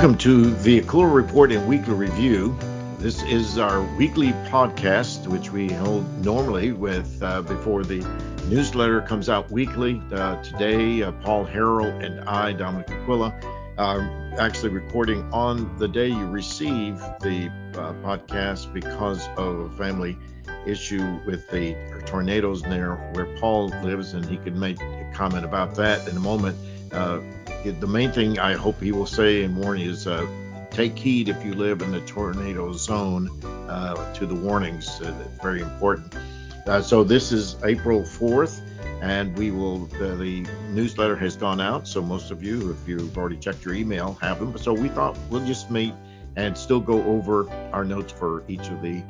Welcome to the Aquila Report and Weekly Review. This is our weekly podcast, which we hold normally with before the newsletter comes out weekly. Today, Paul Harrell and I, Dominic Aquila, are actually recording on the day you receive the podcast because of a family issue with the tornadoes there where Paul lives, and he can make a comment about that in a moment. The main thing I hope he will say and warn is take heed if you live in the tornado zone to the warnings. It's very important. So this is April 4th, and the newsletter has gone out. So most of you, if you've already checked your email, have them. So we thought we'll just meet and still go over our notes for each of the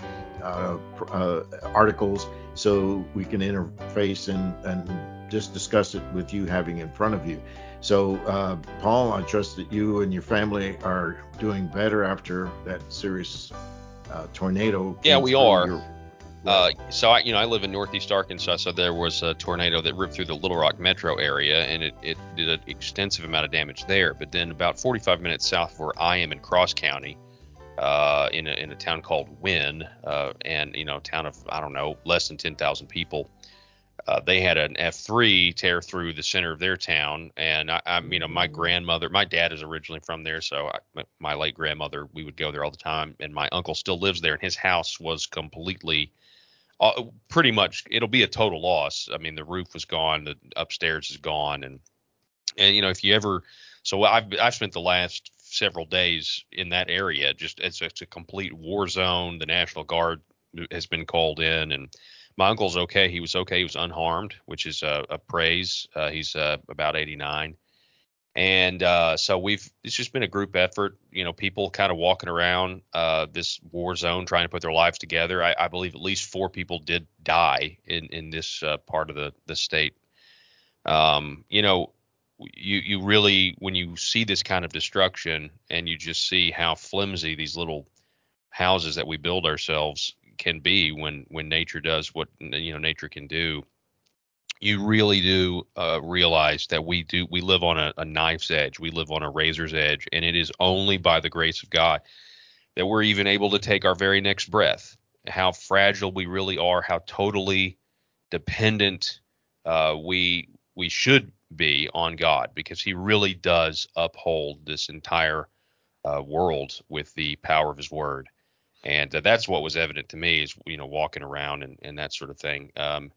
articles so we can interface and just discuss it with you having in front of you. So, Paul, I trust that you and your family are doing better after that serious tornado. Yeah, we are. So I live in Northeast Arkansas, so there was a tornado that ripped through the Little Rock metro area, and it did an extensive amount of damage there. But then about 45 minutes south of where I am in Cross County, in a town called Wynne, and a town of, I don't know, less than 10,000 people. They had an F3 tear through the center of their town, and my grandmother, my dad is originally from there, so my late grandmother, we would go there all the time, and my uncle still lives there, and his house was completely, pretty much, it'll be a total loss. I mean, the roof was gone, the upstairs is gone, and if you ever, so I've spent the last several days in that area. Just it's a complete war zone. The National Guard has been called in, and my uncle's okay. He was okay. He was unharmed, which is a praise. He's about 89. And so it's just been a group effort, people kind of walking around this war zone trying to put their lives together. I believe at least 4 people did die in this part of the state. You really, when you see this kind of destruction and you just see how flimsy these little houses that we build ourselves can be when nature does what nature can do, you really do realize that we live on a knife's edge. We live on a razor's edge, and it is only by the grace of God that we're even able to take our very next breath. How fragile we really are, how totally dependent we should be on God, because he really does uphold this entire world with the power of his word. And that's what was evident to me is, walking around and that sort of thing.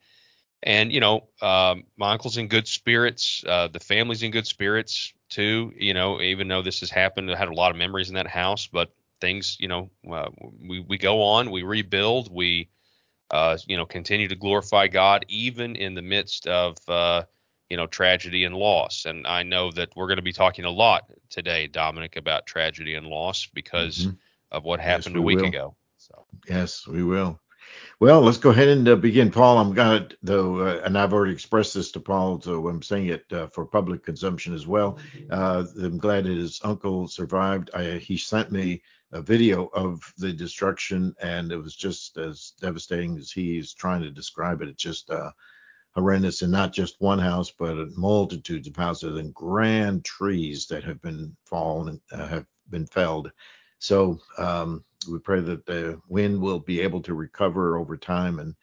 My uncle's in good spirits. The family's in good spirits too. Even though this has happened, I had a lot of memories in that house, but things, we go on, we rebuild, we, continue to glorify God, even in the midst of, tragedy and loss. And I know that we're going to be talking a lot today, Dominic, about tragedy and loss because of what happened a week ago. So. Yes, we will. Well, let's go ahead and begin. Paul, I'm going to, though, and I've already expressed this to Paul, so I'm saying it for public consumption as well. I'm glad that his uncle survived. He sent me a video of the destruction, and it was just as devastating as he's trying to describe it. It's just horrendous, and not just one house, but multitudes of houses and grand trees that have been fallen and have been felled. So we pray that the wind will be able to recover over time. And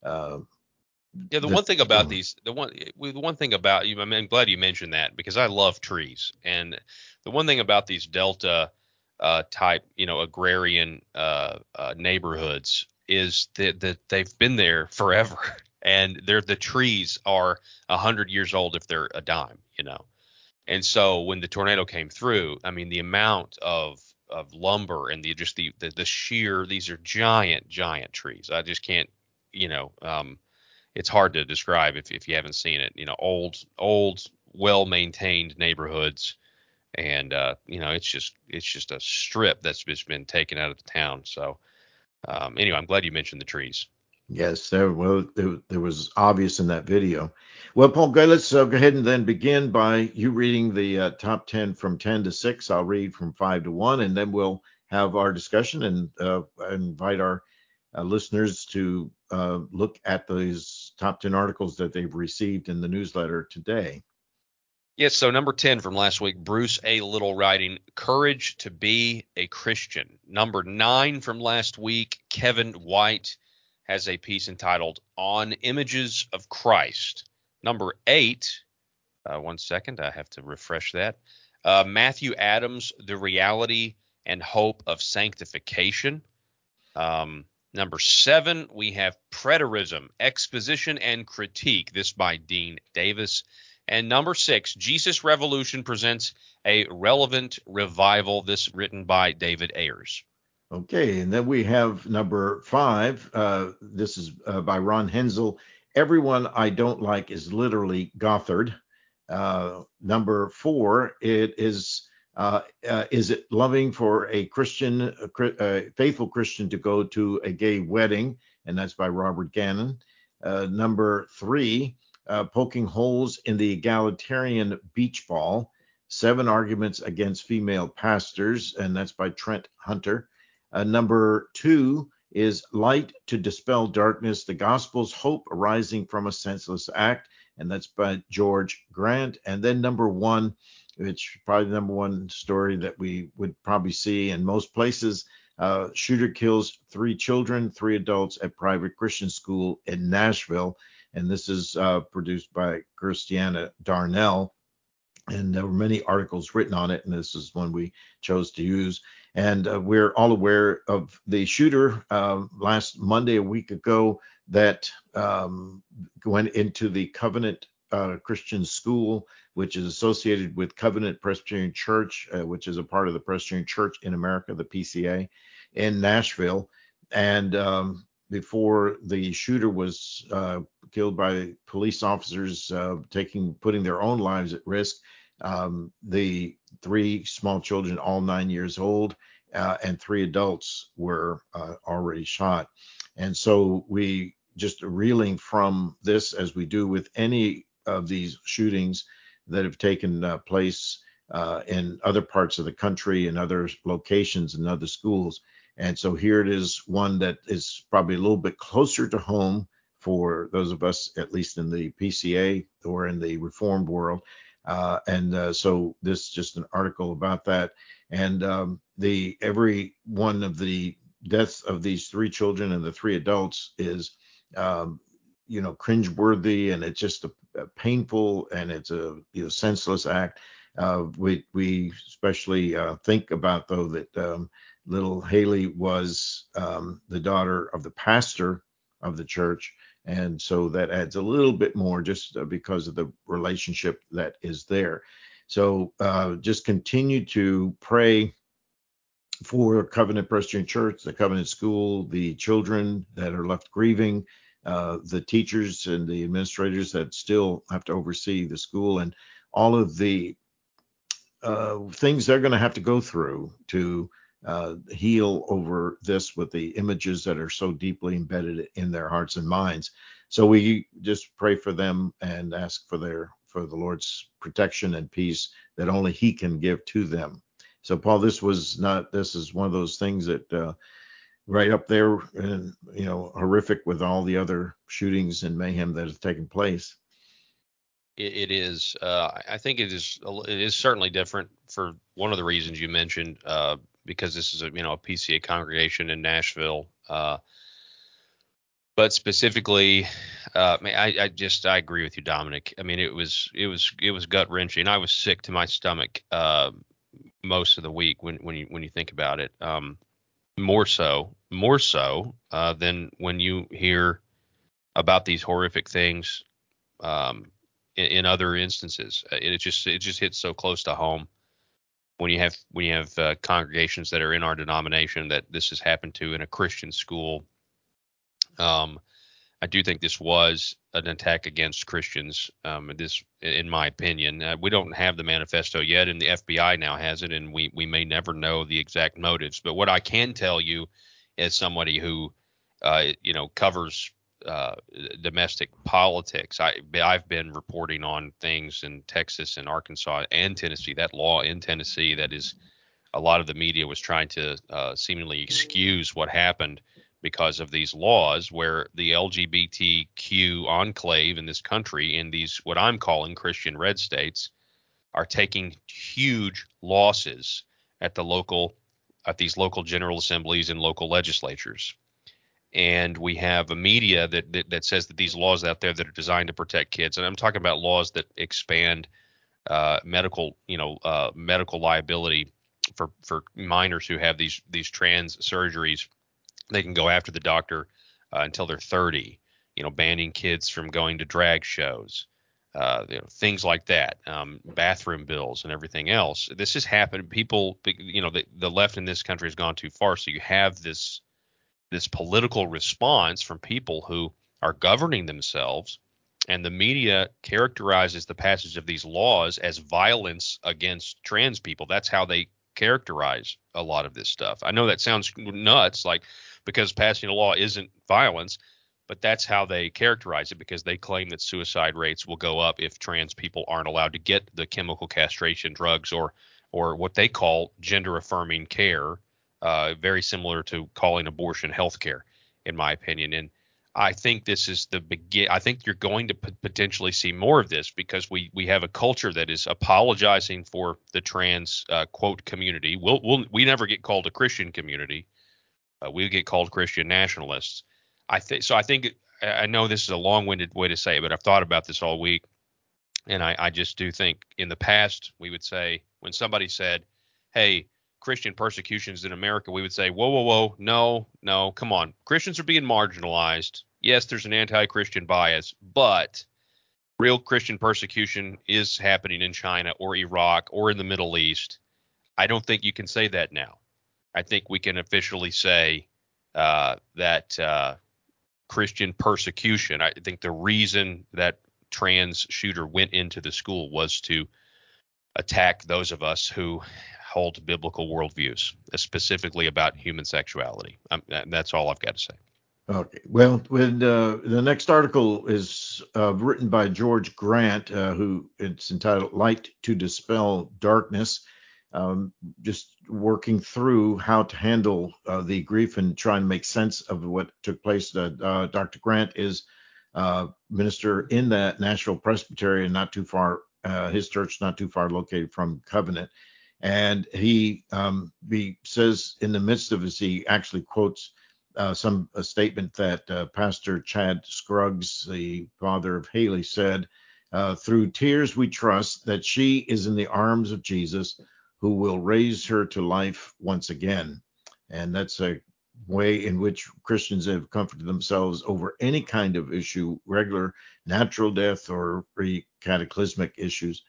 the one thing about you, I'm glad you mentioned that, because I love trees. And the one thing about these Delta type, agrarian neighborhoods is that they've been there forever. And the trees are 100 years old if they're a dime, And so when the tornado came through, I mean, the amount of lumber and the sheer, these are giant trees. I just can't, it's hard to describe if you haven't seen it. Old, well-maintained neighborhoods, and it's just a strip that's just been taken out of the town. So anyway, I'm glad you mentioned the trees. Yes, there was obvious in that video. Well, Paul, let's go ahead and then begin by you reading the top 10 from 10 to 6. I'll read from 5 to 1, and then we'll have our discussion and invite our listeners to look at these top 10 articles that they've received in the newsletter today. Yes, so number 10 from last week, Bruce A. Little writing, Courage to be a Christian. Number 9 from last week, Kevin White has a piece entitled On Images of Christ. Number 8, one second, I have to refresh that. Matthew Adams, The Reality and Hope of Sanctification. Number 7, we have Preterism, Exposition and Critique, this by Dean Davis. And number 6, Jesus Revolution presents a relevant revival, this written by David Ayers. Okay, and then we have number 5. This is by Ron Hensel. Everyone I Don't Like is Literally Gothard. Number 4, is it loving for a Christian, a faithful Christian to go to a gay wedding? And that's by Robert Gannon. Number 3, Poking Holes in the Egalitarian Beach Ball, 7 Arguments Against Female Pastors, and that's by Trent Hunter. Number 2 is Light to Dispel Darkness, the Gospel's Hope Arising from a Senseless Act, and that's by George Grant. And then number 1, which is probably the number 1 story that we would probably see in most places, shooter kills 3 children, 3 adults at private Christian school in Nashville. And this is produced by Christiana Darnell. And there were many articles written on it, and this is one we chose to use. And we're all aware of the shooter last Monday, a week ago, that went into the Covenant Christian School, which is associated with Covenant Presbyterian Church, which is a part of the Presbyterian Church in America, the PCA, in Nashville. And before the shooter was killed by police officers putting their own lives at risk, the 3 small children, all 9 years old, and 3 adults were already shot. And so we just reeling from this, as we do with any of these shootings that have taken place in other parts of the country and other locations and other schools. And so here it is, one that is probably a little bit closer to home for those of us, at least in the PCA or in the Reformed world. So this is just an article about that. And every one of the deaths of these 3 children and the 3 adults is, cringeworthy, and it's just a painful, and it's a senseless act. We especially think about, though, that little Haley was the daughter of the pastor of the church. And so that adds a little bit more, just because of the relationship that is there. So just continue to pray for Covenant Presbyterian Church, the Covenant School, the children that are left grieving, the teachers and the administrators that still have to oversee the school, and all of the things they're going to have to go through to heal over this, with the images that are so deeply embedded in their hearts and minds. So we just pray for them and ask for the Lord's protection and peace that only He can give to them. So Paul, this is one of those things that right up there, and horrific with all the other shootings and mayhem that has taken place. It is. I think it is certainly different for one of the reasons you mentioned, because this is a PCA congregation in Nashville. But specifically, I agree with you, Dominic. I mean, it was gut wrenching. I was sick to my stomach most of the week when you think about it. More so than when you hear about these horrific things in other instances. It just hits so close to home when you have congregations that are in our denomination that this has happened to in a Christian school. I do think this was an attack against Christians. This, in my opinion, we don't have the manifesto yet, and the FBI now has it, and we may never know the exact motives. But what I can tell you, as somebody who, covers domestic politics, I've been reporting on things in Texas and Arkansas and Tennessee. That law in Tennessee, that is, a lot of the media was trying to seemingly excuse what happened because of these laws, where the LGBTQ enclave in this country, in these what I'm calling Christian red states, are taking huge losses at these local general assemblies and local legislatures. And we have a media that says that these laws out there that are designed to protect kids, and I'm talking about laws that expand medical liability for minors who have these trans surgeries. They can go after the doctor until they're 30. Banning kids from going to drag shows, things like that, bathroom bills and everything else. This has happened. People, the left in this country has gone too far. So you have this political response from people who are governing themselves, and the media characterizes the passage of these laws as violence against trans people. That's how they characterize a lot of this stuff. I know that sounds nuts, because passing a law isn't violence, but that's how they characterize it, because they claim that suicide rates will go up if trans people aren't allowed to get the chemical castration drugs or what they call gender affirming care, very similar to calling abortion health care, in my opinion. And I think this is the begin. I think you're going to potentially see more of this, because we have a culture that is apologizing for the trans quote community. We never get called a Christian community. We get called Christian nationalists. I think I know this is a long-winded way to say it, but I've thought about this all week, and I just do think in the past we would say, when somebody said, "Hey, Christian persecutions in America," we would say, "Whoa, whoa, whoa, no, come on. Christians are being marginalized. Yes, there's an anti-Christian bias, but real Christian persecution is happening in China or Iraq or in the Middle East." I don't think you can say that now. I think we can officially say that Christian persecution. I think the reason that trans shooter went into the school was to attack those of us who hold biblical worldviews, specifically about human sexuality. That's all I've got to say. Okay. Well, when the next article is written by George Grant, who it's entitled "Light to Dispel Darkness," just working through how to handle the grief and trying to make sense of what took place. Dr. Grant is minister in that Nashville Presbyterian, not too far, his church not too far located from Covenant. And he says in the midst of this, he actually quotes a statement that Pastor Chad Scruggs, the father of Haley, said, "Through tears we trust that she is in the arms of Jesus, who will raise her to life once again." And that's a way in which Christians have comforted themselves over any kind of issue, regular natural death or cataclysmic issues.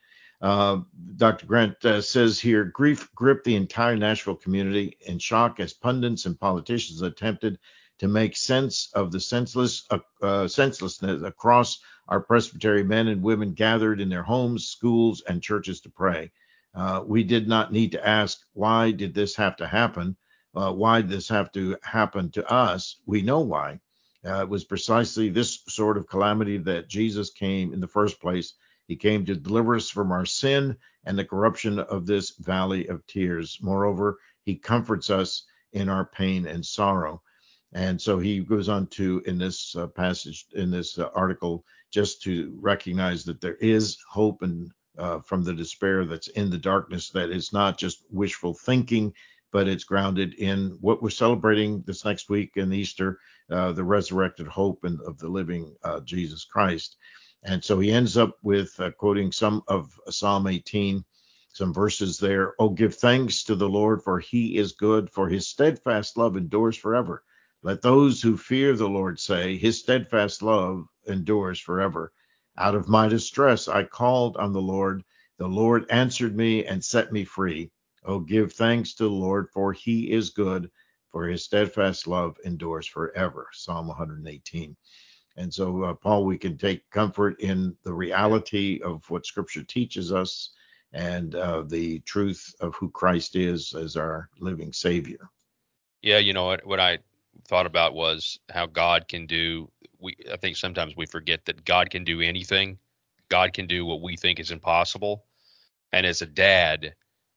Dr. Grant says here, grief gripped the entire Nashville community in shock as pundits and politicians attempted to make sense of the senselessness across our Presbyterian men and women gathered in their homes, schools, and churches to pray. We did not need to ask, why did this have to happen? Why did this have to happen to us? We know why. It was precisely this sort of calamity that Jesus came in the first place. He came to deliver us from our sin and the corruption of this valley of tears. Moreover, he comforts us in our pain and sorrow. And so he goes on to, in this passage, in this article, just to recognize that there is hope and from the despair that's in the darkness, that is not just wishful thinking, but it's grounded in what we're celebrating this next week in Easter, the resurrected hope of the living Jesus Christ. And so he ends up with quoting some of Psalm 18, some verses there. "Oh, give thanks to the Lord, for he is good, for his steadfast love endures forever. Let those who fear the Lord say, his steadfast love endures forever. Out of my distress I called on the Lord. The Lord answered me and set me free. Oh, give thanks to the Lord, for he is good, for his steadfast love endures forever." Psalm 118. And so, Paul, we can take comfort in the reality of what Scripture teaches us and the truth of who Christ is as our living Savior. Yeah, what I thought about was how God can do. I think sometimes we forget that God can do anything. God can do what we think is impossible. And as a dad,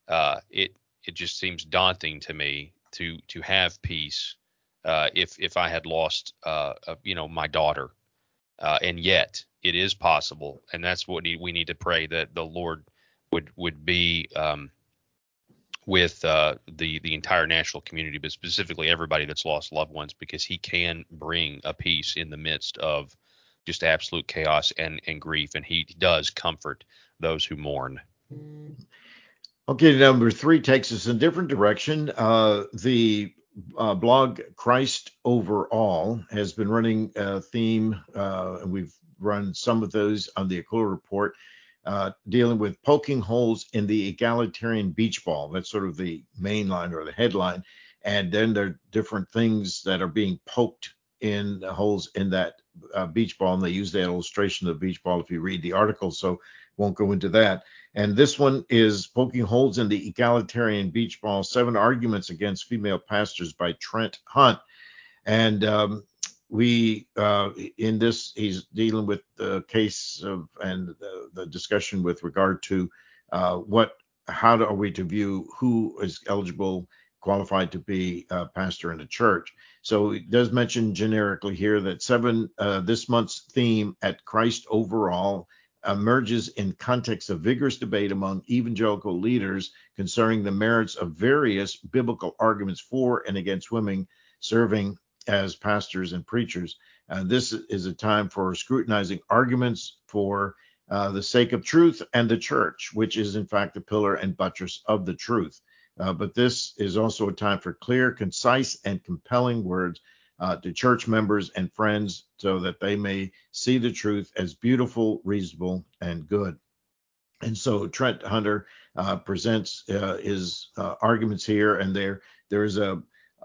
it just seems daunting to me to have peace if I had lost my daughter. And yet it is possible, and that's what we need to pray, that the Lord would be with the entire national community, but specifically everybody that's lost loved ones, because he can bring a peace in the midst of just absolute chaos and grief, and he does comfort those who mourn. Okay, number 3 takes us in a different direction. The blog Christ Overall has been running a theme, and we've run some of those on the Aquila Report, dealing with poking holes in the egalitarian beach ball. That's sort of the main line or the headline. And then there are different things that are being poked in holes in that beach ball. And they use that illustration of the beach ball if you read the article, so won't go into that. And this one is Poking Holes in the Egalitarian Beach Ball, 7 Arguments Against Female Pastors by Trent Hunt. And in this, he's dealing with the case of, and the discussion with regard to how are we to view who is eligible, qualified to be a pastor in a church. So he does mention generically here that this month's theme at Christ Overall emerges in context of vigorous debate among evangelical leaders concerning the merits of various biblical arguments for and against women serving as pastors and preachers. This is a time for scrutinizing arguments for the sake of truth and the church, which is in fact the pillar and buttress of the truth. But this is also a time for clear, concise, and compelling words to church members and friends so that they may see the truth as beautiful, reasonable, and good. And so Trent Hunter presents his arguments here, and there's a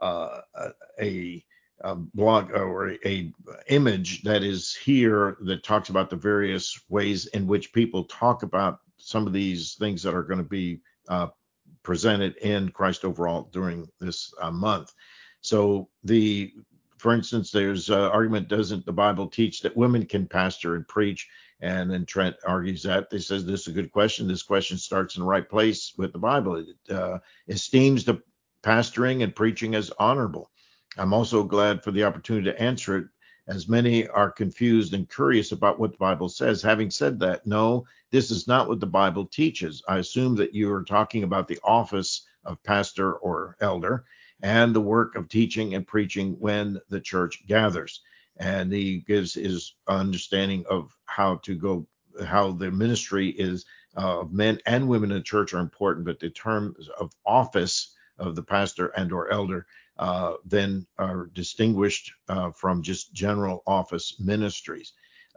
blog or a image that is here that talks about the various ways in which people talk about some of these things that are going to be presented in Christ Overall during this month. So for instance, there's argument, doesn't the Bible teach that women can pastor and preach? And then Trent argues that. He says, this is a good question. This question starts in the right place with the Bible. It esteems the pastoring and preaching as honorable. I'm also glad for the opportunity to answer it, as many are confused and curious about what the Bible says. Having said that, no, this is not what the Bible teaches. I assume that you are talking about the office of pastor or elder and the work of teaching and preaching when the church gathers. And he gives his understanding of how the ministry is of men and women in the church are important, but the terms of office of the pastor and or elder then are distinguished from just general office ministries.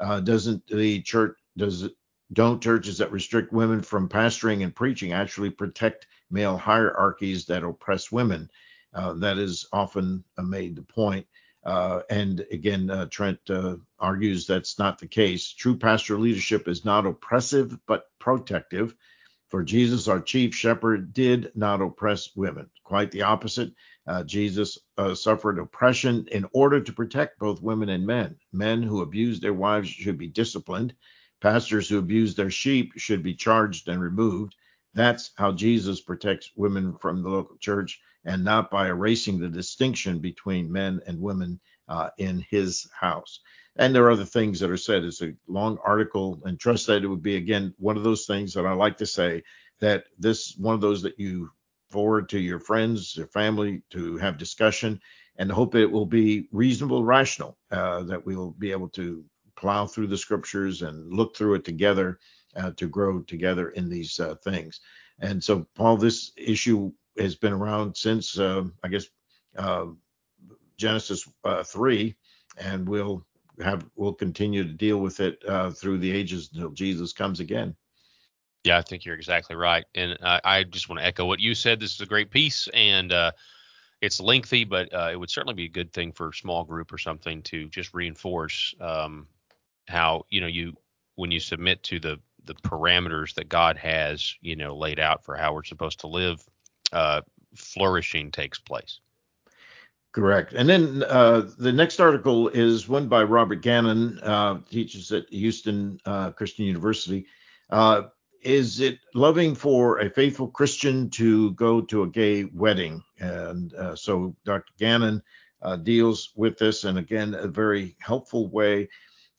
Don't churches that restrict women from pastoring and preaching actually protect male hierarchies that oppress women? That is often made the point. And again, Trent argues that's not the case. True pastoral leadership is not oppressive, but protective. For Jesus, our chief shepherd, did not oppress women. Quite the opposite. Jesus suffered oppression in order to protect both women and men. Men who abuse their wives should be disciplined. Pastors who abuse their sheep should be charged and removed. That's how Jesus protects women from the local church, and not by erasing the distinction between men and women in his house. And there are other things that are said. It's a long article, and trust that it would be, again, one of those things that I like to say, that this one of those that you forward to your friends, your family, to have discussion, and hope it will be reasonable, rational, that we will be able to plow through the scriptures and look through it together to grow together in these things. And so, Paul, this issue has been around since, Genesis 3, and we'll continue to deal with it through the ages until Jesus comes again. Yeah, I think you're exactly right. And I just want to echo what you said. This is a great piece, and it's lengthy, but it would certainly be a good thing for a small group or something to just reinforce how, when you submit to the parameters that God has, laid out for how we're supposed to live, flourishing takes place. Correct. And then the next article is one by Robert Gannon, teaches at Houston Christian University. Is it loving for a faithful Christian to go to a gay wedding? And so Dr. Gannon deals with this, and again, a very helpful way.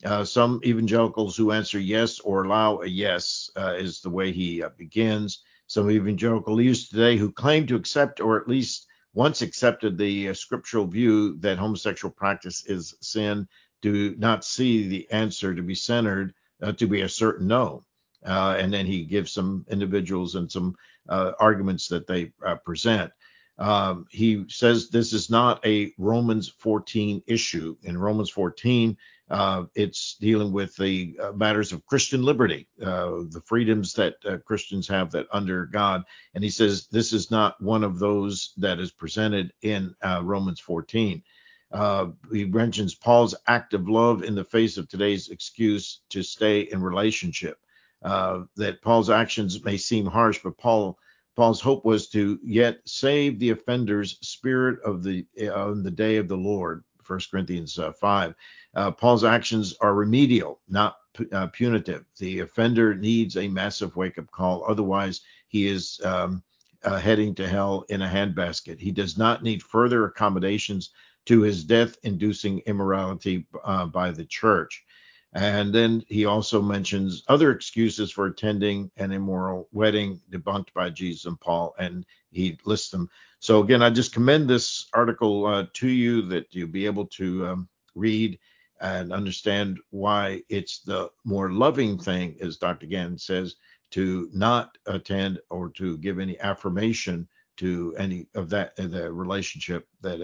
Some evangelicals who answer yes or allow a yes is the way he begins. Some evangelical leaders today who claim to accept or at least once accepted the scriptural view that homosexual practice is sin do not see the answer to be centered to be a certain no. And then he gives some individuals and some arguments that they present. He says this is not a Romans 14 issue. In Romans 14, it's dealing with the matters of Christian liberty, the freedoms that Christians have that under God. And he says this is not one of those that is presented in Romans 14. He mentions Paul's act of love in the face of today's excuse to stay in relationship. That Paul's actions may seem harsh, but Paul's hope was to yet save the offender's spirit of on the day of the Lord. 1 Corinthians 5. Paul's actions are remedial, not punitive. The offender needs a massive wake-up call. Otherwise, he is heading to hell in a handbasket. He does not need further accommodations to his death-inducing immorality by the church. And then he also mentions other excuses for attending an immoral wedding debunked by Jesus and Paul, and he lists them. So again, I just commend this article to you that you'll be able to read and understand why it's the more loving thing, as Dr. Gann says, to not attend or to give any affirmation to any of that the relationship that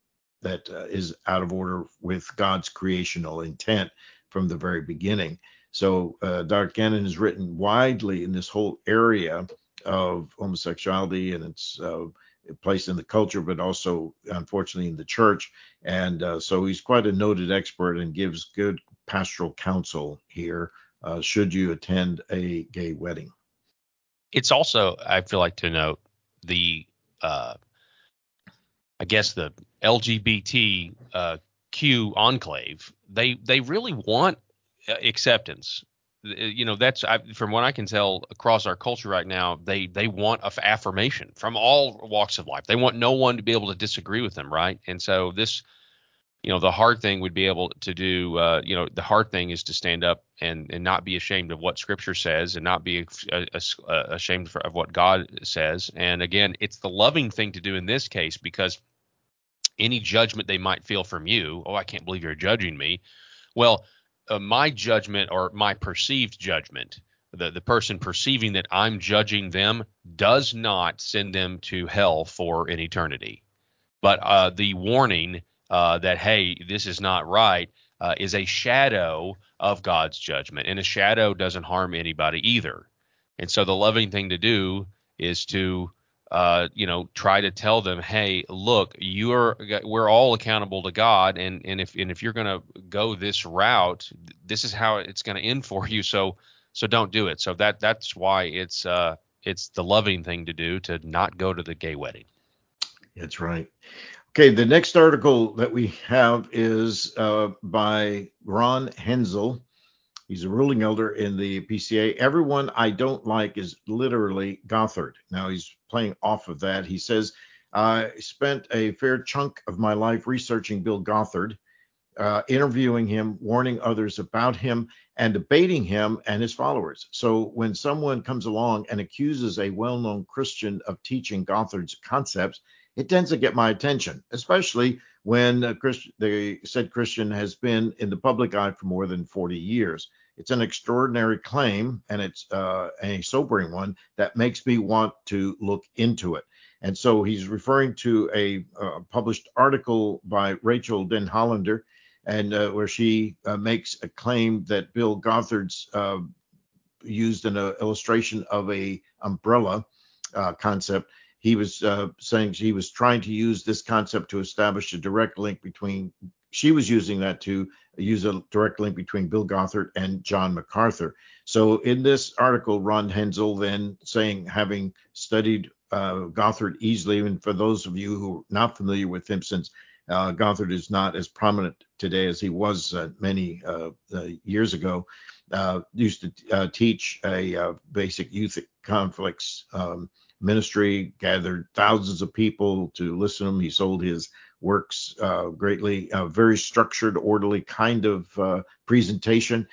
is out of order with God's creational intent from the very beginning. So Dr. Gannon has written widely in this whole area of homosexuality and its place in the culture, but also, unfortunately, in the church. And so he's quite a noted expert and gives good pastoral counsel here should you attend a gay wedding. It's also, I feel like, to note the, I guess, the LGBTQ enclave. They really want acceptance. That's from what I can tell across our culture right now. They want affirmation from all walks of life. They want no one to be able to disagree with them, right? And so this, the hard thing would be able to do. The hard thing is to stand up and not be ashamed of what Scripture says and not be ashamed of what God says. And again, it's the loving thing to do in this case, because any judgment they might feel from you, I can't believe you're judging me. Well, my judgment or my perceived judgment, the person perceiving that I'm judging them, does not send them to hell for an eternity. But the warning that, hey, this is not right, is a shadow of God's judgment. And a shadow doesn't harm anybody either. And so the loving thing to do is to try to tell them, hey, look, we're all accountable to God, and if you're going to go this route, this is how it's going to end for you. So don't do it. So that's why it's the loving thing to do, to not go to the gay wedding. That's right. Okay, the next article that we have is by Ron Hensel. He's a ruling elder in the PCA. Everyone I don't like is literally Gothard. Now he's playing off of that. He says, I spent a fair chunk of my life researching Bill Gothard, interviewing him, warning others about him, and debating him and his followers. So when someone comes along and accuses a well-known Christian of teaching Gothard's concepts, it tends to get my attention, especially when the said Christian has been in the public eye for more than 40 years. It's an extraordinary claim, and it's a sobering one that makes me want to look into it. And so he's referring to a published article by Rachel Den Hollander, and where she makes a claim that Bill Gothard's used an illustration of a umbrella concept. He was saying he was trying to use this concept to establish a direct link between, she was using that to use a direct link between Bill Gothard and John MacArthur. So in this article, Ron Hensel then saying, having studied Gothard easily, and for those of you who are not familiar with him, since Gothard is not as prominent today as he was many years ago, used to teach a basic youth conflicts ministry, gathered thousands of people to listen to him. He sold his works greatly. Very structured, orderly kind of presentation.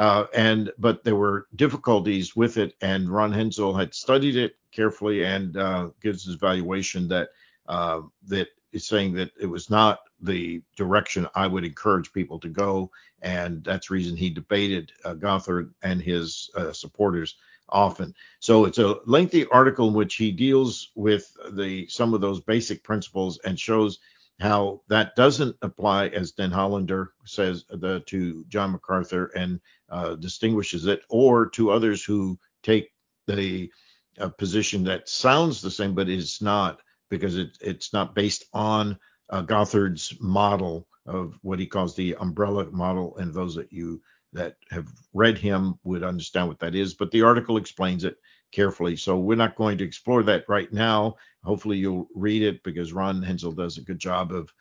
But there were difficulties with it, and Ron Hensel had studied it carefully and gives his valuation that that is saying that it was not the direction I would encourage people to go, and that's the reason he debated Gothard and his supporters often. So it's a lengthy article in which he deals with some of those basic principles and shows how that doesn't apply, as Den Hollander says, to John MacArthur, and distinguishes it, or to others who take the position that sounds the same but is not, because it's not based on Gothard's model of what he calls the umbrella model, and those that have read him would understand what that is. But the article explains it carefully, so we're not going to explore that right now. Hopefully you'll read it, because Ron Hensel does a good job of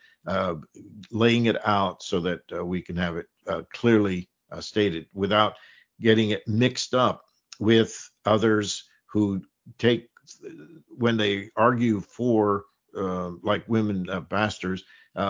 laying it out so that we can have it clearly stated without getting it mixed up with others who take, when they argue for like women pastors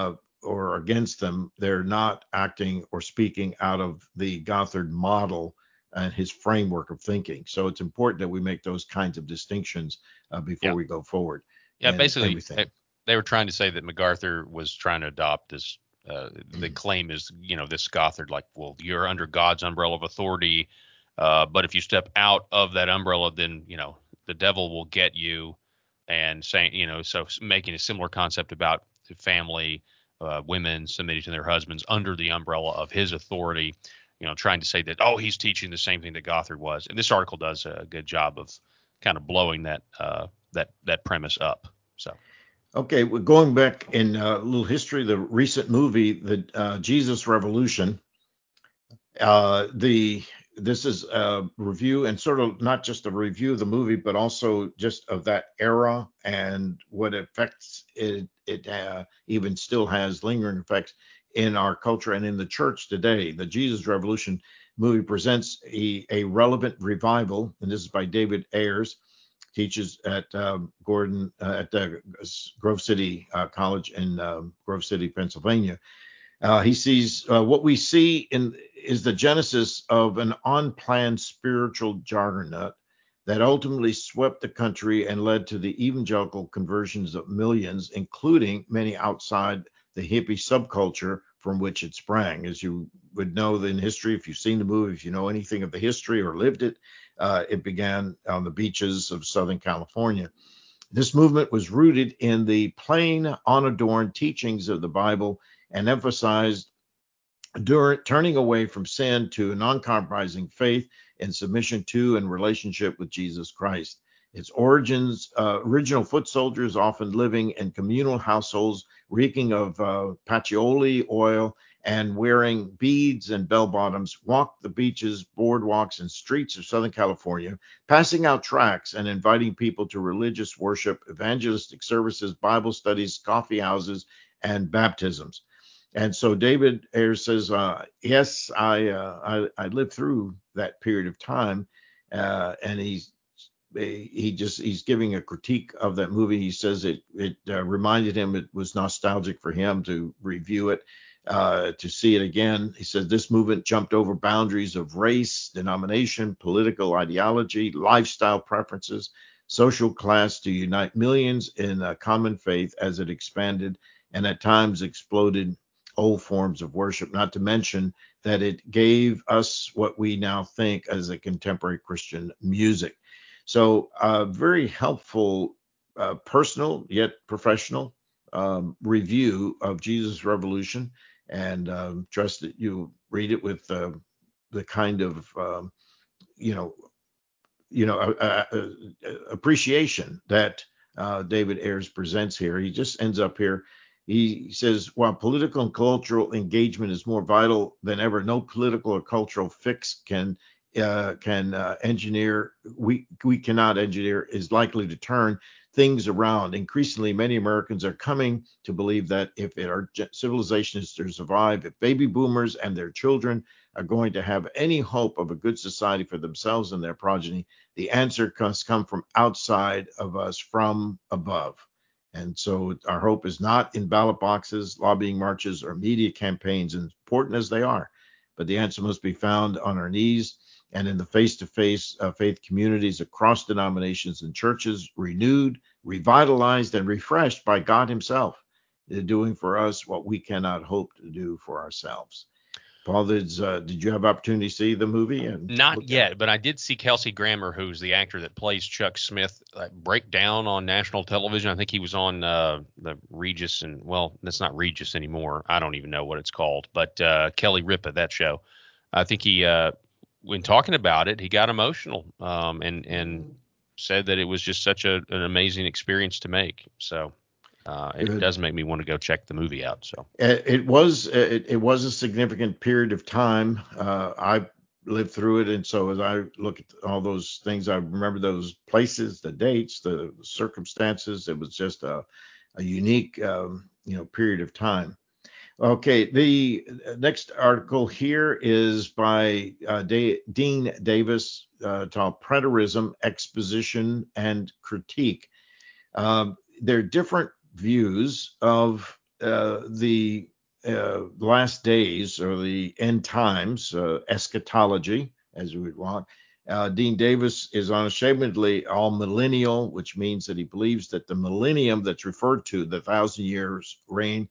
or against them, they're not acting or speaking out of the Gothard model and his framework of thinking. So it's important that we make those kinds of distinctions before Yeah. we go forward. Yeah. And Basically, everything. they were trying to say that MacArthur was trying to adopt this. The claim is, this Gothard, like, well, you're under God's umbrella of authority, but if you step out of that umbrella, then the devil will get you. And saying, so making a similar concept about the family, women submitting to their husbands under the umbrella of his authority, trying to say that, oh, he's teaching the same thing that Gothard was. And this article does a good job of kind of blowing that premise up. So. Okay, we're going back in a little history. The recent movie, the Jesus Revolution. This is a review, and sort of not just a review of the movie, but also just of that era and what effects it even still has lingering effects in our culture and in the church today. The Jesus Revolution movie presents a relevant revival, and this is by David Ayers. Teaches at Gordon at Grove City College in Grove City, Pennsylvania. He sees what we see is the genesis of an unplanned spiritual juggernaut that ultimately swept the country and led to the evangelical conversions of millions, including many outside the hippie subculture from which it sprang. As you would know in history, if you've seen the movie, if you know anything of the history or lived it, it began on the beaches of Southern California. This movement was rooted in the plain, unadorned teachings of the Bible and emphasized turning away from sin to a non-compromising faith and submission to and relationship with Jesus Christ. Its origins, original foot soldiers often living in communal households, reeking of patchouli oil and wearing beads and bell bottoms, walked the beaches, boardwalks, and streets of Southern California, passing out tracts and inviting people to religious worship, evangelistic services, Bible studies, coffee houses, and baptisms. And so David Ayers says, yes, I lived through that period of time, and he's giving a critique of that movie. He says it reminded him, it was nostalgic for him to review it, to see it again. He says this movement jumped over boundaries of race, denomination, political ideology, lifestyle preferences, social class to unite millions in a common faith as it expanded and at times exploded old forms of worship, not to mention that it gave us what we now think as a contemporary Christian music. So very helpful, personal yet professional review of Jesus Revolution, and trust that you read it with the kind of appreciation that David Ayers presents here. He just ends up here. He says, while political and cultural engagement is more vital than ever, no political or cultural fix can engineer. We cannot engineer is likely to turn things around. Increasingly, many Americans are coming to believe that if our civilization is to survive, if baby boomers and their children are going to have any hope of a good society for themselves and their progeny, the answer must come from outside of us, from above. And so our hope is not in ballot boxes, lobbying marches, or media campaigns, important as they are. But the answer must be found on our knees and in the face-to-face faith communities across denominations and churches, renewed, revitalized, and refreshed by God himself, doing for us what we cannot hope to do for ourselves. Paul, did you have opportunity to see the movie? And Not yet, but I did see Kelsey Grammer, who's the actor that plays Chuck Smith, break down on national television. I think he was on the Regis, and well, that's not Regis anymore. I don't even know what it's called, but Kelly Ripa, that show. I think he, when talking about it, he got emotional and said that it was just such an amazing experience to make. So it does make me want to go check the movie out. So it was a significant period of time. I lived through it, and so as I look at all those things, I remember those places, the dates, the circumstances. It was just a unique period of time. Okay, the next article here is by Dean Davis, titled Preterism, Exposition, and Critique. There are different views of the last days or the end times, eschatology, as we would want. Dean Davis is unashamedly all millennial, which means that he believes that the millennium that's referred to, the 1,000 years reign,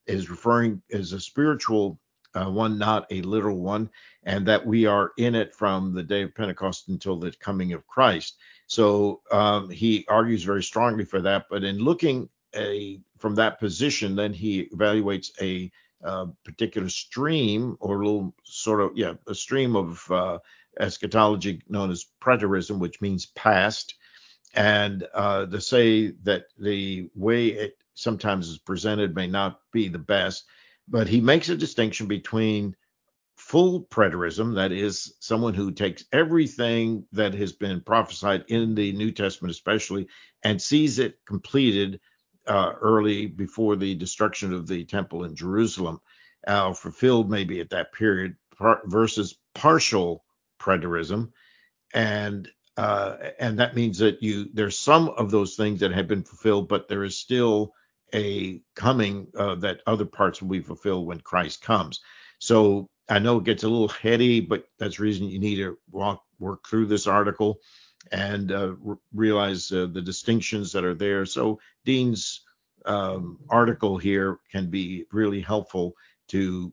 is a spiritual one, not a literal one, and that we are in it from the day of Pentecost until the coming of Christ. So he argues very strongly for that. But in looking from that position, then he evaluates a particular stream or a little sort of, a stream of eschatology known as preterism, which means past. And to say that the way it sometimes is presented may not be the best, but he makes a distinction between full preterism, that is, someone who takes everything that has been prophesied in the New Testament especially, and sees it completed early before the destruction of the temple in Jerusalem, fulfilled maybe at that period, versus partial preterism. And that means that there's some of those things that have been fulfilled, but there is still a coming that other parts will be fulfilled when Christ comes. So I know it gets a little heady, but that's the reason you need to work through this article and realize the distinctions that are there. So Dean's article here can be really helpful to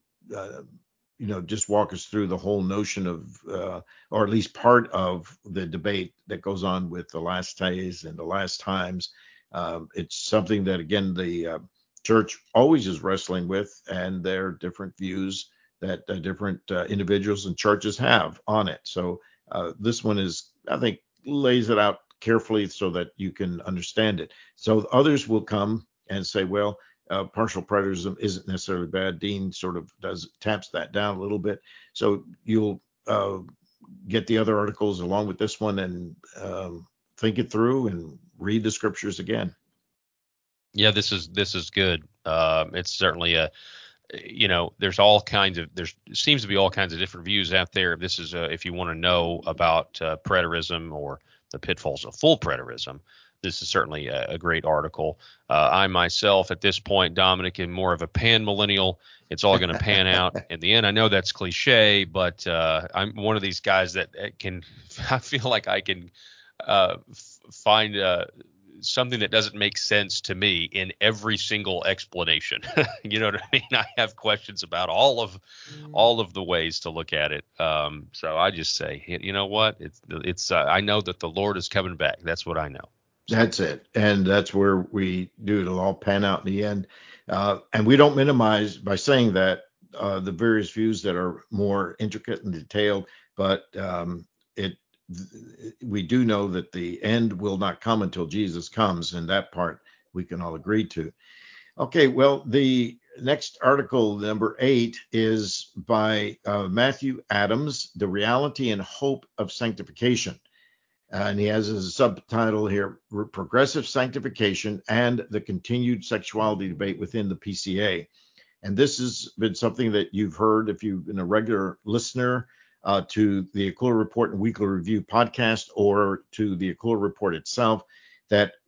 just walk us through the whole notion of, or at least part of the debate that goes on with the last days and the last times. It's something that, again, the church always is wrestling with, and there are different views that different individuals and churches have on it. So this one is, I think, lays it out carefully so that you can understand it. So others will come and say, well, partial preterism isn't necessarily bad. Dean sort of taps that down a little bit. So you'll get the other articles along with this one and think it through and read the scriptures again. Yeah, this is good. It's certainly there seems to be all kinds of different views out there. This is if you want to know about preterism or the pitfalls of full preterism, this is certainly a great article. I myself, at this point, Dominic, am more of a pan millennial. It's all going to pan out in the end. I know that's cliche, but I'm one of these guys that I feel like I can find something that doesn't make sense to me in every single explanation. You know what I mean? I have questions about all of the ways to look at it. So I just say, you know what? It's I know that the Lord is coming back. That's what I know. That's it. And that's where we do. It'll all pan out in the end. And we don't minimize by saying that the various views that are more intricate and detailed, but we do know that the end will not come until Jesus comes, and that part we can all agree to. Okay, well, the next article, number 8, is by Matthew Adams, The Reality and Hope of Sanctification. And he has as a subtitle here, Progressive Sanctification and the Continued Sexuality Debate Within the PCA. And this has been something that you've heard if you've been a regular listener to the Aquila Report and Weekly Review podcast, or to the Aquila Report itself, that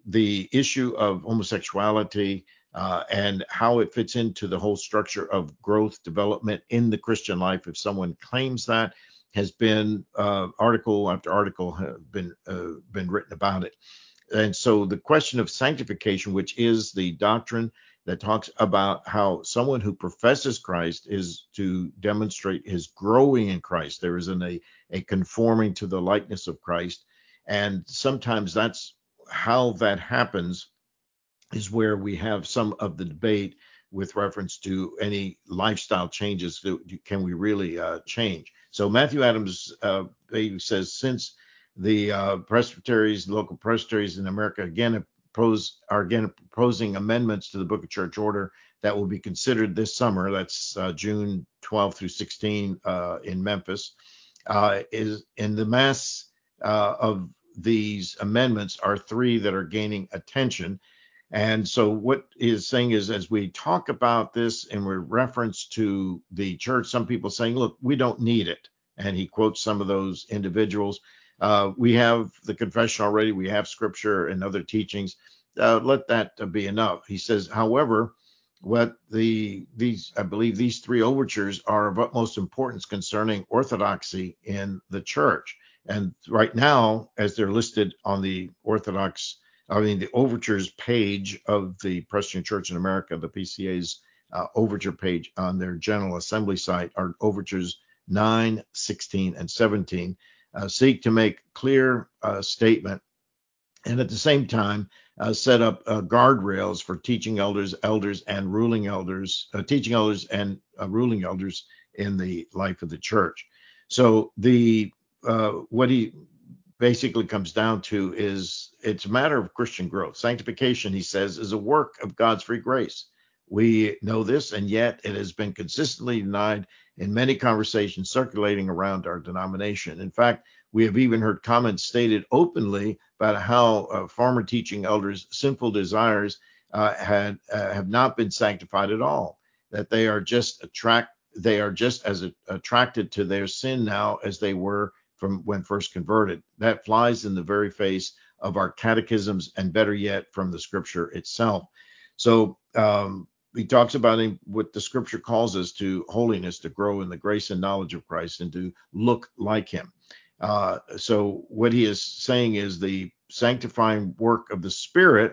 the issue of homosexuality and how it fits into the whole structure of growth development in the Christian life, if someone claims that, has been article after article have been written about it. And so the question of sanctification, which is the doctrine that talks about how someone who professes Christ is to demonstrate his growing in Christ. There isn't a conforming to the likeness of Christ. And sometimes that's how that happens, is where we have some of the debate with reference to any lifestyle changes. Can we really change? So Matthew Adams says, since the presbyteries, local presbyteries in America, are proposing amendments to the Book of Church Order that will be considered this summer. That's June 12 through 16 in Memphis. Is in the mass of these amendments are three that are gaining attention. And so what he is saying is, as we talk about this in reference to the church, some people saying, look, we don't need it. And he quotes some of those individuals. We have the confession already. We have scripture and other teachings. Let that be enough. He says, however, I believe these three overtures are of utmost importance concerning orthodoxy in the church. And right now, as they're listed on the the overtures page of the Presbyterian Church in America, the PCA's overture page on their General Assembly site, are overtures 9, 16, and 17. Seek to make clear statement, and at the same time set up guardrails for teaching elders and ruling elders in the life of the church. So what he basically comes down to is, it's a matter of Christian growth. Sanctification, he says, is a work of God's free grace. We know this, and yet it has been consistently denied in many conversations circulating around our denomination. In fact, we have even heard comments stated openly about how former teaching elders' sinful desires have not been sanctified at all, that they are just as attracted to their sin now as they were from when first converted. That flies in the very face of our catechisms, and better yet, from the scripture itself. So he talks about what the scripture calls us to: holiness, to grow in the grace and knowledge of Christ, and to look like him. So what he is saying is the sanctifying work of the Spirit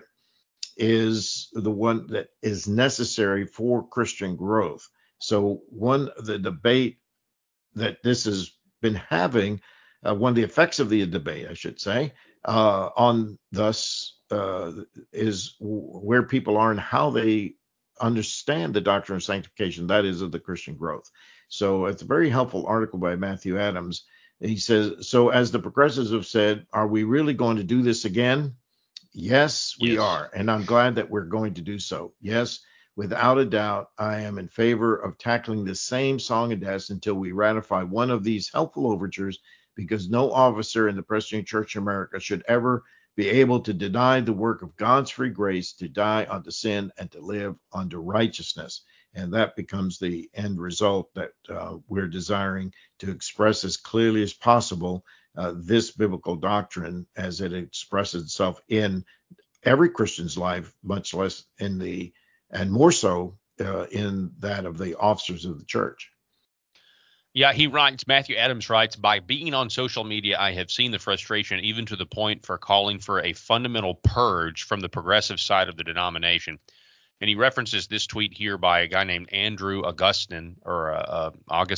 is the one that is necessary for Christian growth. So the debate that this has been having, one of the effects of the debate, I should say, on thus is where people are and how they understand the doctrine of sanctification, that is, of the Christian growth. So it's a very helpful article by Matthew Adams. He says, so as the progressives have said, are we really going to do this again? Yes, we are. And I'm glad that we're going to do so. Yes, without a doubt, I am in favor of tackling the same song and dance until we ratify one of these helpful overtures, because no officer in the Presbyterian Church in America should ever be able to deny the work of God's free grace, to die unto sin and to live unto righteousness. And that becomes the end result that we're desiring to express as clearly as possible, this biblical doctrine as it expresses itself in every Christian's life, much less and more so in that of the officers of the church. Yeah, Matthew Adams writes, by being on social media, I have seen the frustration, even to the point for calling for a fundamental purge from the progressive side of the denomination. And he references this tweet here by a guy named Andrew Augustine. The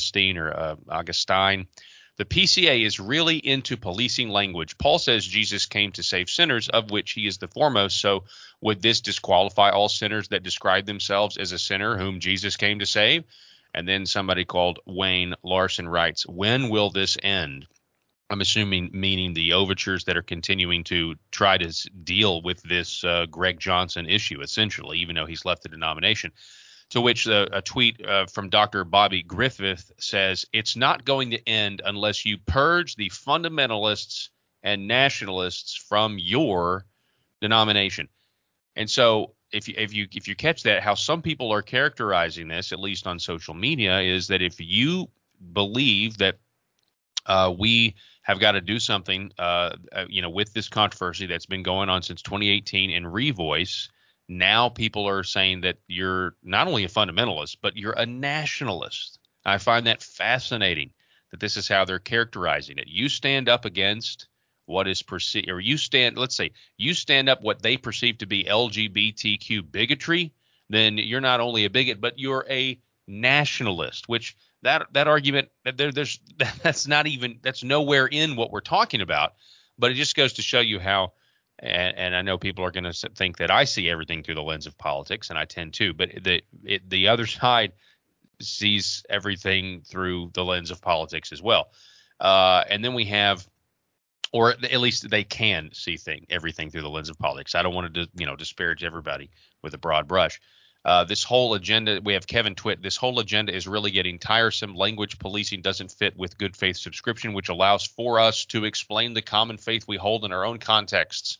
PCA is really into policing language. Paul says Jesus came to save sinners, of which he is the foremost. So would this disqualify all sinners that describe themselves as a sinner whom Jesus came to save? And then somebody called Wayne Larson writes, when will this end? I'm assuming meaning the overtures that are continuing to try to deal with this Greg Johnson issue, essentially, even though he's left the denomination. To which a tweet from Dr. Bobby Griffith says, it's not going to end unless you purge the fundamentalists and nationalists from your denomination. And so if you catch that, how some people are characterizing this, at least on social media, is that if you believe that we have got to do something, with this controversy that's been going on since 2018 in Revoice. Now people are saying that you're not only a fundamentalist, but you're a nationalist. I find that fascinating that this is how they're characterizing it. You stand up against what is perceived, or you stand up what they perceive to be LGBTQ bigotry, then you're not only a bigot, but you're a nationalist, which that argument, that's nowhere in what we're talking about. But it just goes to show you how, and I know people are going to think that I see everything through the lens of politics, and I tend to, but the other side sees everything through the lens of politics as well. And then we have, or at least they can see everything through the lens of politics. I don't want to disparage everybody with a broad brush. This whole agenda, we have Kevin Twitt, this whole agenda is really getting tiresome. Language policing doesn't fit with good faith subscription, which allows for us to explain the common faith we hold in our own contexts,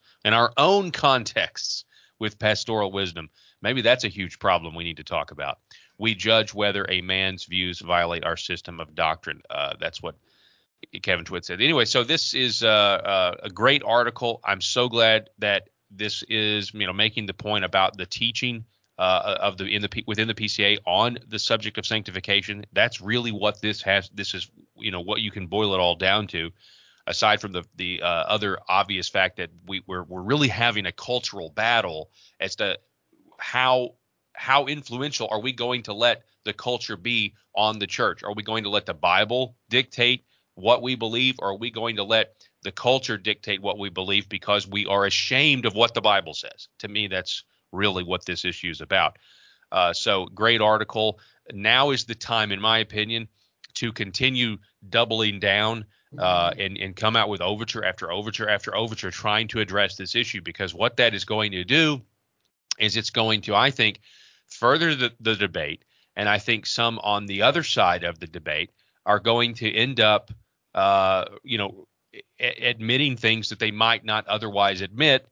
with pastoral wisdom. Maybe that's a huge problem we need to talk about. We judge whether a man's views violate our system of doctrine. That's what Kevin Twitt said. Anyway, so this is a great article. I'm so glad that this is making the point about the teaching within the PCA on the subject of sanctification. That's really what this has. This is what you can boil it all down to, aside from the other obvious fact that we're really having a cultural battle as to how influential are we going to let the culture be on the church? Are we going to let the Bible dictate what we believe, or are we going to let the culture dictate what we believe because we are ashamed of what the Bible says? To me, that's really what this issue is about. So great article. Now is the time, in my opinion, to continue doubling down and come out with overture after overture after overture trying to address this issue, because what that is going to do is it's going to, I think, further the debate. And I think some on the other side of the debate are going to end up admitting things that they might not otherwise admit.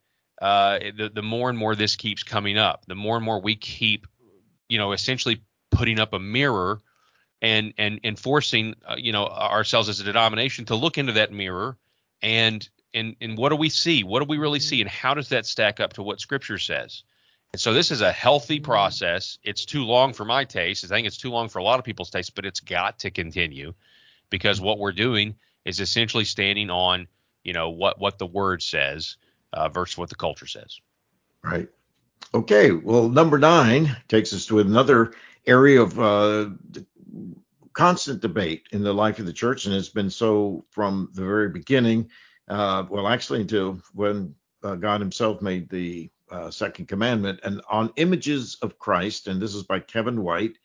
The more and more this keeps coming up, the more and more we keep, essentially putting up a mirror and forcing, ourselves as a denomination to look into that mirror and what do we see? What do we really see? And how does that stack up to what Scripture says? And so this is a healthy process. It's too long for my taste. I think it's too long for a lot of people's taste, but it's got to continue, because what we're doing is essentially standing on, what the Word says versus what the culture says. Right. Okay. Well, number 9 takes us to another area of constant debate in the life of the church, and it's been so from the very beginning. Actually, until when God Himself made the second commandment, and on images of Christ. And this is by Kevin White.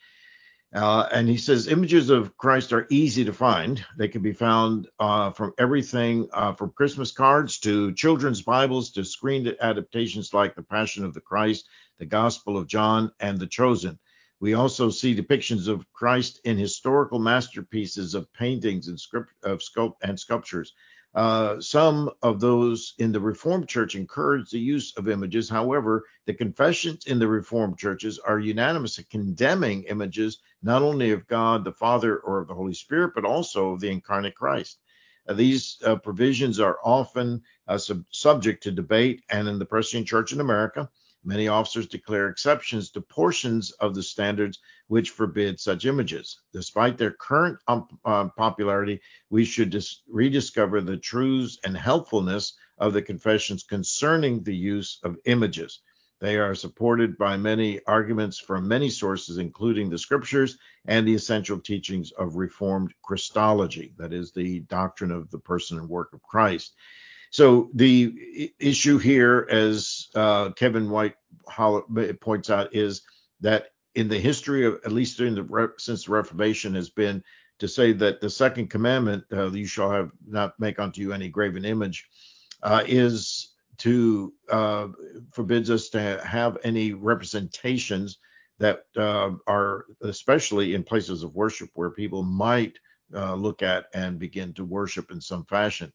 And he says images of Christ are easy to find. They can be found from everything from Christmas cards to children's Bibles to screen adaptations like The Passion of the Christ, The Gospel of John, and The Chosen. We also see depictions of Christ in historical masterpieces of paintings and sculptures. Some of those in the Reformed Church encourage the use of images. However, the confessions in the Reformed churches are unanimous in condemning images not only of God the Father or of the Holy Spirit, but also of the incarnate Christ. These provisions are often subject to debate, and in the Presbyterian Church in America, many officers declare exceptions to portions of the standards which forbid such images. Despite their current popularity, we should rediscover the truths and helpfulness of the confessions concerning the use of images. They are supported by many arguments from many sources, including the Scriptures and the essential teachings of Reformed Christology, that is, the doctrine of the person and work of Christ. So the issue here, as Kevin White points out, is that in the history of, at least since the Reformation, has been to say that the second commandment, you shall not make unto you any graven image, is to forbids us to have any representations that are, especially in places of worship where people might look at and begin to worship in some fashion.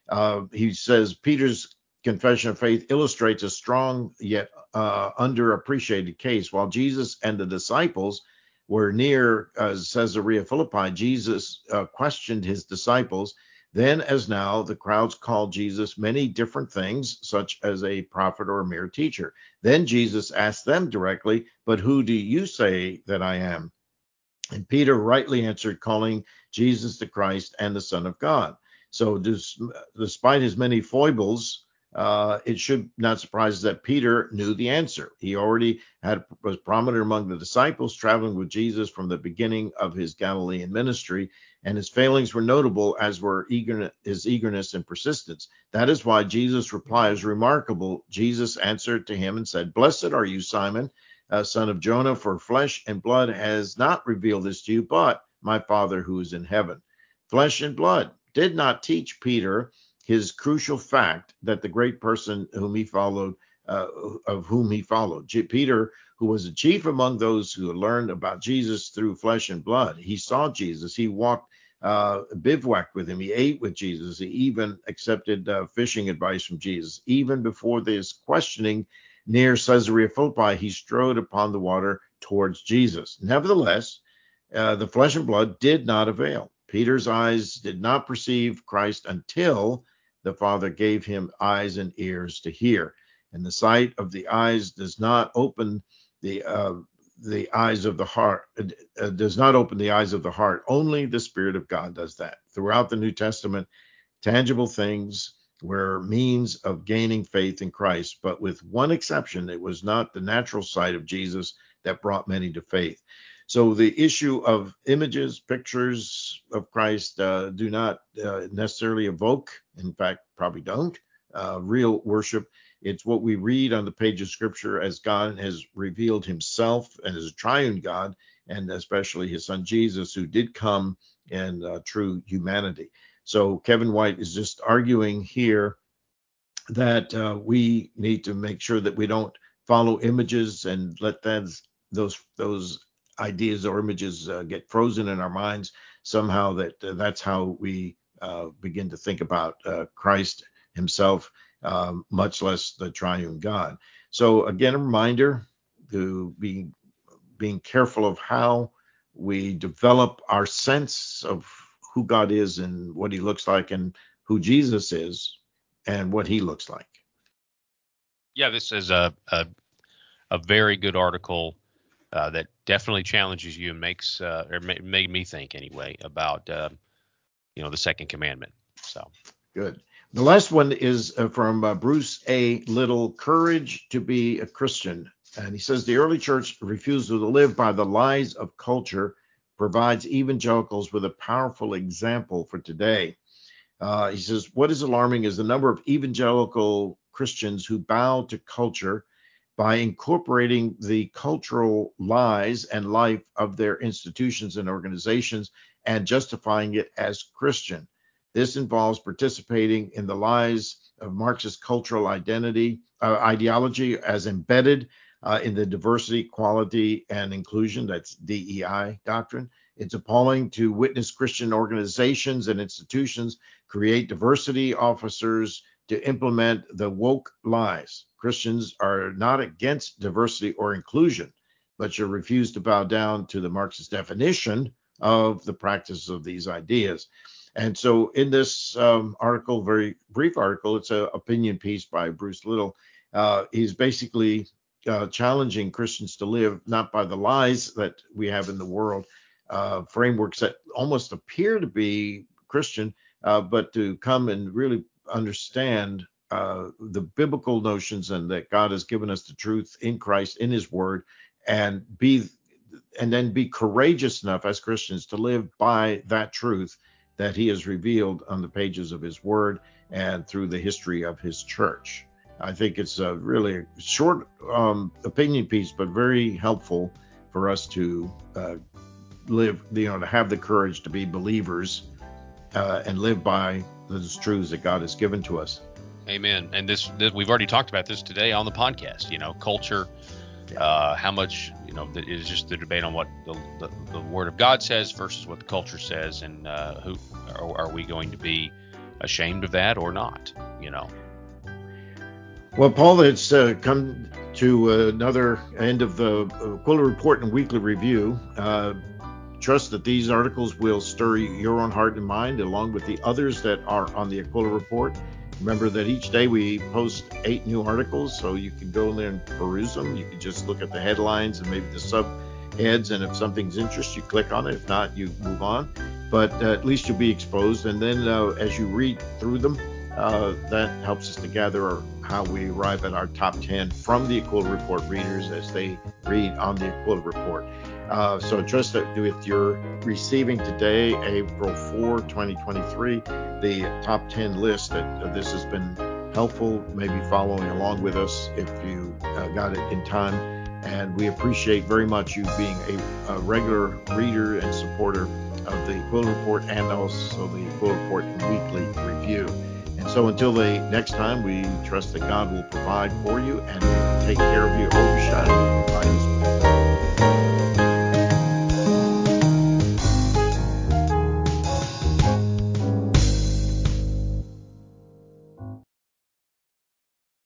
He says Peter's confession of faith illustrates a strong yet underappreciated case. While Jesus and the disciples were near Caesarea Philippi, Jesus questioned his disciples Then, as now, the crowds called Jesus many different things, such as a prophet or a mere teacher. Then Jesus asked them directly, "But who do you say that I am?" And Peter rightly answered, calling Jesus the Christ and the Son of God. So, despite his many foibles, it should not surprise us that Peter knew the answer. He already was prominent among the disciples, traveling with Jesus from the beginning of his Galilean ministry, and his failings were notable, as were his eagerness and persistence. That is why Jesus' reply is remarkable. Jesus answered to him and said, "Blessed are you, Simon, son of Jonah, for flesh and blood has not revealed this to you, but my Father who is in heaven." Flesh and blood did not teach Peter his crucial fact that the great person whom he followed, of whom he followed. Peter, who was a chief among those who learned about Jesus through flesh and blood, he saw Jesus, he walked, bivouacked with him, he ate with Jesus, he even accepted fishing advice from Jesus. Even before this questioning near Caesarea Philippi, he strode upon the water towards Jesus. Nevertheless, the flesh and blood did not avail. Peter's eyes did not perceive Christ until the Father gave him eyes and ears to hear. And the sight of the eyes does not open the eyes of the heart, does not open the eyes of the heart. Only the Spirit of God does that. Throughout the New Testament, tangible things were means of gaining faith in Christ, but with one exception, it was not the natural sight of Jesus that brought many to faith. So the issue of images, pictures of Christ do not necessarily evoke, in fact, probably don't, real worship. It's what we read on the page of Scripture as God has revealed himself and as a triune God, and especially his son Jesus, who did come in true humanity. So Kevin White is just arguing here that we need to make sure that we don't follow images and let those ideas or images get frozen in our minds somehow, that's how we begin to think about Christ himself, much less the triune God. So again, a reminder to be being careful of how we develop our sense of who God is and what he looks like, and who Jesus is and what he looks like. Yeah, this is a very good article that definitely challenges you and makes made me think anyway about the second commandment. So Good. The last one is from Bruce A. Little, Courage to be a Christian. And he says the early church refusal to live by the lies of culture provides evangelicals with a powerful example for today. He says, what is alarming is the number of evangelical Christians who bow to culture by incorporating the cultural lies and life of their institutions and organizations and justifying it as Christian. This involves participating in the lies of Marxist cultural ideology as embedded in the diversity, equality, and inclusion, that's DEI doctrine. It's appalling to witness Christian organizations and institutions create diversity officers to implement the woke lies. Christians are not against diversity or inclusion, but you refuse to bow down to the Marxist definition of the practice of these ideas. And so in this article, very brief article, it's an opinion piece by Bruce Little. He's basically challenging Christians to live not by the lies that we have in the world, frameworks that almost appear to be Christian, but to come and really understand the biblical notions, and that God has given us the truth in Christ, in his word, and then be courageous enough as Christians to live by that truth that he has revealed on the pages of his word and through the history of his church. I think it's a really short opinion piece, but very helpful for us to live, to have the courage to be believers and live by those truths that God has given to us. Amen. And this we've already talked about this today on the podcast. Culture, how much is just the debate on what the Word of God says versus what the culture says, and who are we going to be ashamed of that or not? Well, Paul, it's come to another end of the Quiller Report and Weekly Review. trust that these articles will stir your own heart and mind, along with the others that are on the Aquila Report. Remember that each day we post 8 new articles, so you can go in there and peruse them. You can just look at the headlines and maybe the subheads, and if something's interesting, you click on it. If not, you move on. But at least you'll be exposed. And then as you read through them, that helps us to gather how we arrive at our top 10 from the Aquila Report readers as they read on the Aquila Report. So trust that with your receiving today, April 4, 2023, the top 10 list, that this has been helpful, maybe following along with us if you got it in time. And we appreciate very much you being a regular reader and supporter of the Aquila Report and also the Aquila Report Weekly Review. And so until the next time, we trust that God will provide for you and take care of you, overshadow